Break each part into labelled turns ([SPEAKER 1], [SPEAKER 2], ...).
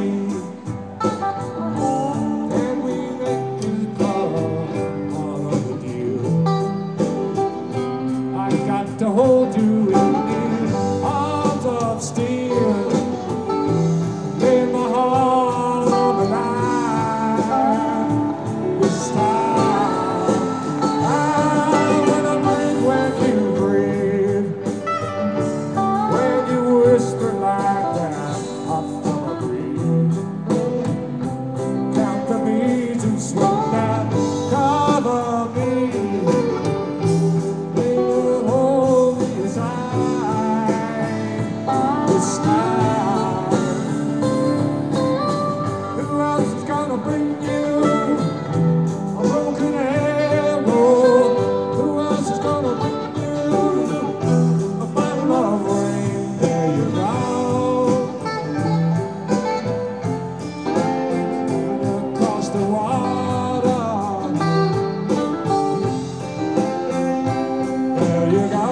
[SPEAKER 1] and we make this love all of the deal. I got to hold you in these arms of steel, lay my heart on the line this time. When I breathe, when you breathe, when you whisper like that hot summer breeze, count the beads and sweat that cover me. Who else is gonna bring you a broken arrow? Who else is gonna bring you a bottle of rain? There you go. Across the water. There you go.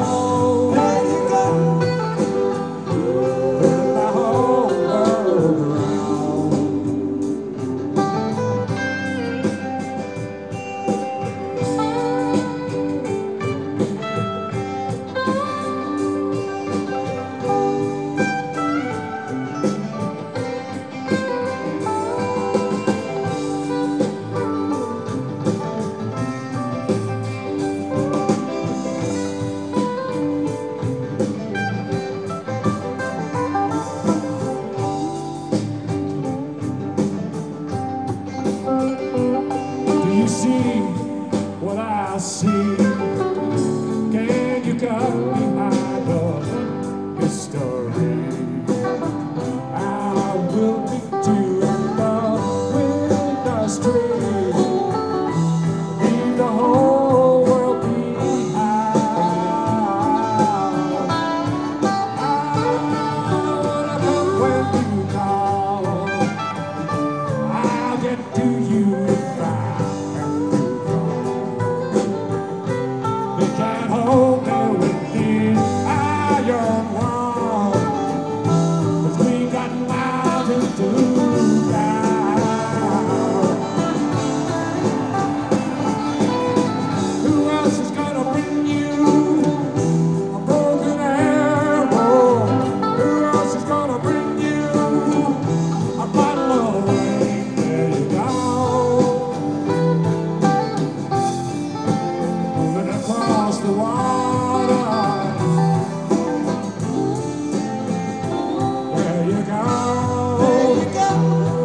[SPEAKER 1] Do you see what I see? Can you cut behind the mystery? I will meet you in the witness tree. Leave the whole world behind. I wanna come when you call. I'll get to you if I have to fall. They can't hold me with these iron walls, 'cause we got mountains to climb. Who else is gonna bring you a broken arrow? Who else is gonna bring you a bottle of rain? There you go. Moving across the water. There you go. There you go.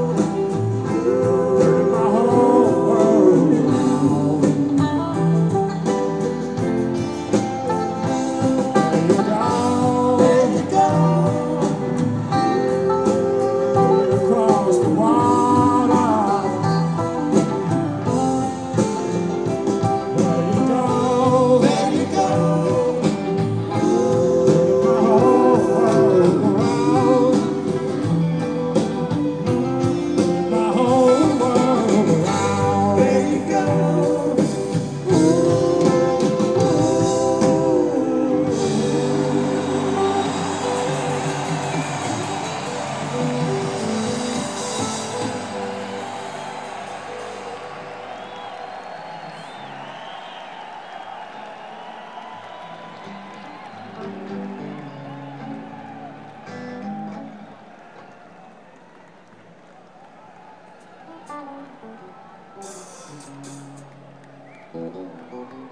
[SPEAKER 1] Turn my whole world around. There you go. There you go. Moving across the water. There you go. There you go. Turn my whole world around. My whole world around. There you go.
[SPEAKER 2] Thank you.